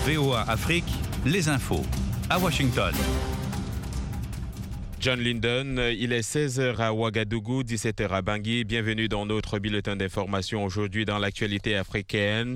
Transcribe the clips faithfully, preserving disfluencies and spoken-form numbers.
V O A Afrique, les infos. À Washington. John Linden, il est seize heures à Ouagadougou, dix-sept heures à Bangui. Bienvenue dans notre bulletin d'information aujourd'hui dans l'actualité africaine.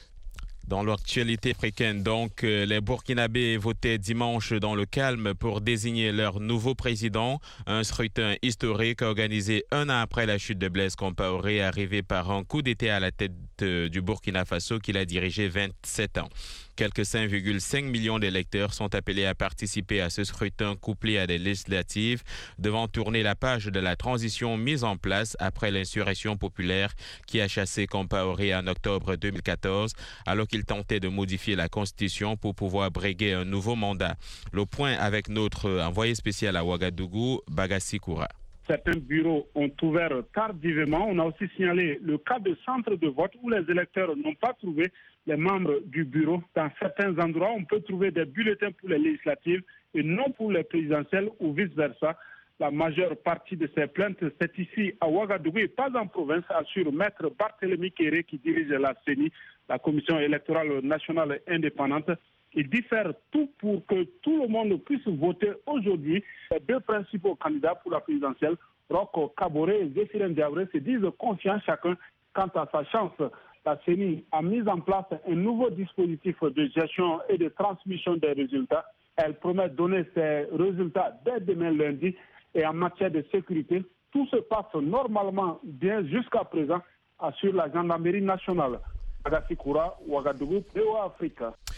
Dans l'actualité africaine, donc, les Burkinabés votaient dimanche dans le calme pour désigner leur nouveau président. Un scrutin historique organisé un an après la chute de Blaise Compaoré, arrivé par un coup d'État à la tête du Burkina Faso qu'il a dirigé vingt-sept ans. Quelques cinq virgule cinq millions d'électeurs sont appelés à participer à ce scrutin couplé à des législatives devant tourner la page de la transition mise en place après l'insurrection populaire qui a chassé Compaoré en octobre deux mille quatorze alors qu'il tentait de modifier la constitution pour pouvoir briguer un nouveau mandat. Le point avec notre envoyé spécial à Ouagadougou, Bagassi Koura. Certains bureaux ont ouvert tardivement. On a aussi signalé le cas de centres de vote où les électeurs n'ont pas trouvé les membres du bureau. Dans certains endroits, on peut trouver des bulletins pour les législatives et non pour les présidentielles ou vice-versa. La majeure partie de ces plaintes, c'est ici à Ouagadougou et pas en province, assure Maître Barthélémy Kéré qui dirige la C E N I, la Commission électorale nationale indépendante. Il diffère tout pour que tout le monde puisse voter aujourd'hui. Les deux principaux candidats pour la présidentielle, Rocco Kaboré et Zéphirine Diabré, se disent confiants chacun quant à sa chance. La C E N I a mis en place un nouveau dispositif de gestion et de transmission des résultats. Elle promet de donner ses résultats dès demain lundi. Et en matière de sécurité, tout se passe normalement bien jusqu'à présent, assure la gendarmerie nationale. Bagassi Koura, Ouagadougou, V O A Afrique.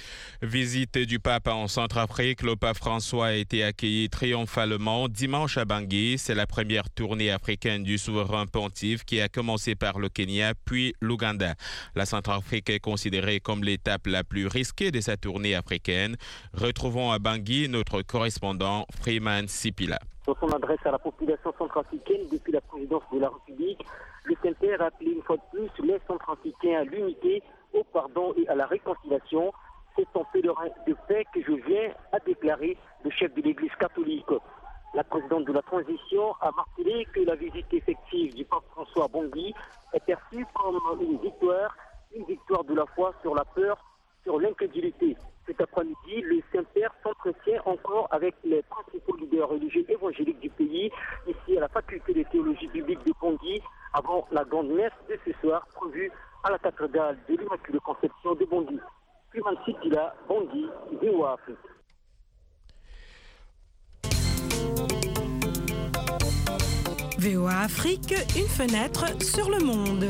Visite du pape en Centrafrique. Le pape François a été accueilli triomphalement dimanche à Bangui. C'est la première tournée africaine du souverain pontife qui a commencé par le Kenya puis l'Ouganda. La Centrafrique est considérée comme l'étape la plus risquée de sa tournée africaine. Retrouvons à Bangui notre correspondant Freeman Sipila. Dans son adresse à la population centrafricaine depuis la présidence de la République, le Saint-Père a appelé une fois de plus les Centrafricains à l'unité, au pardon et à la réconciliation. C'est son pèlerin de paix que je viens, à déclarer le chef de l'Église catholique. La présidente de la transition a martelé que la visite effective du pape François à Bangui est perçue comme une victoire, une victoire de la foi sur la peur, sur l'incrédulité. Cet après-midi, le Saint-Père s'entretient encore avec les principaux leaders religieux évangéliques du pays, ici à la faculté de théologie biblique de Bangui, avant la grande messe de ce soir prévue à la cathédrale de l'Immaculée Conception de Bangui. Freeman Sipila, Bangui, V O A Afrique. V O A Afrique, une fenêtre sur le monde.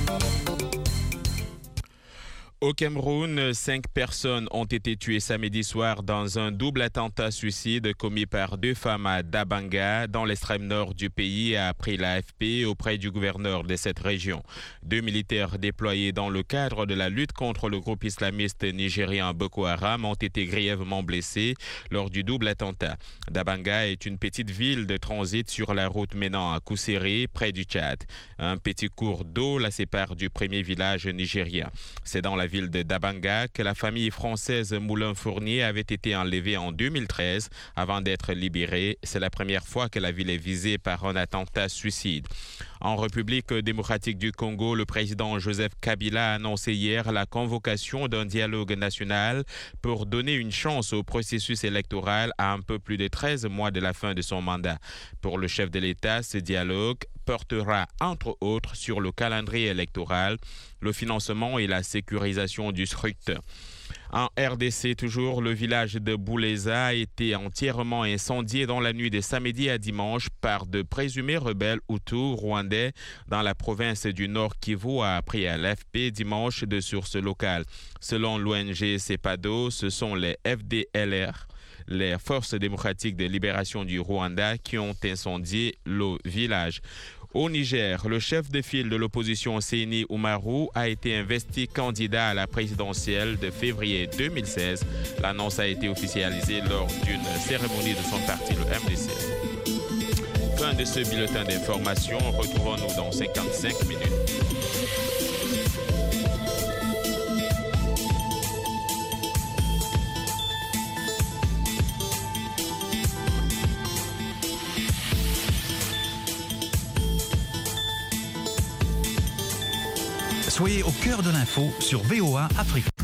Au Cameroun, cinq personnes ont été tuées samedi soir dans un double attentat suicide commis par deux femmes à Dabanga, dans l'extrême nord du pays, a appris l'A F P auprès du gouverneur de cette région. Deux militaires déployés dans le cadre de la lutte contre le groupe islamiste nigérian Boko Haram ont été grièvement blessés lors du double attentat. Dabanga est une petite ville de transit sur la route menant à Kousseré, près du Tchad. Un petit cours d'eau la sépare du premier village nigérien. C'est dans la ville de Dabanga que la famille française Moulin-Fournier avait été enlevée en deux mille treize avant d'être libérée. C'est la première fois que la ville est visée par un attentat suicide. En République démocratique du Congo, le président Joseph Kabila a annoncé hier la convocation d'un dialogue national pour donner une chance au processus électoral à un peu plus de treize mois de la fin de son mandat. Pour le chef de l'État, ce dialogue portera entre autres sur le calendrier électoral, le financement et la sécurisation du scrutin. En R D C toujours, le village de Bouleza a été entièrement incendié dans la nuit de samedi à dimanche par de présumés rebelles hutus rwandais dans la province du Nord Kivu, a appris à l'A F P dimanche de sources locales. Selon l'O N G CEPADO, ce sont les F D L R, les Forces démocratiques de libération du Rwanda, qui ont incendié le village. Au Niger, le chef de file de l'opposition Seyni Oumarou a été investi candidat à la présidentielle de février deux mille seize. L'annonce a été officialisée lors d'une cérémonie de son parti, le M D C. Fin de ce bulletin d'information. Retrouvons-nous dans cinquante-cinq minutes. Soyez au cœur de l'info sur V O A Afrique.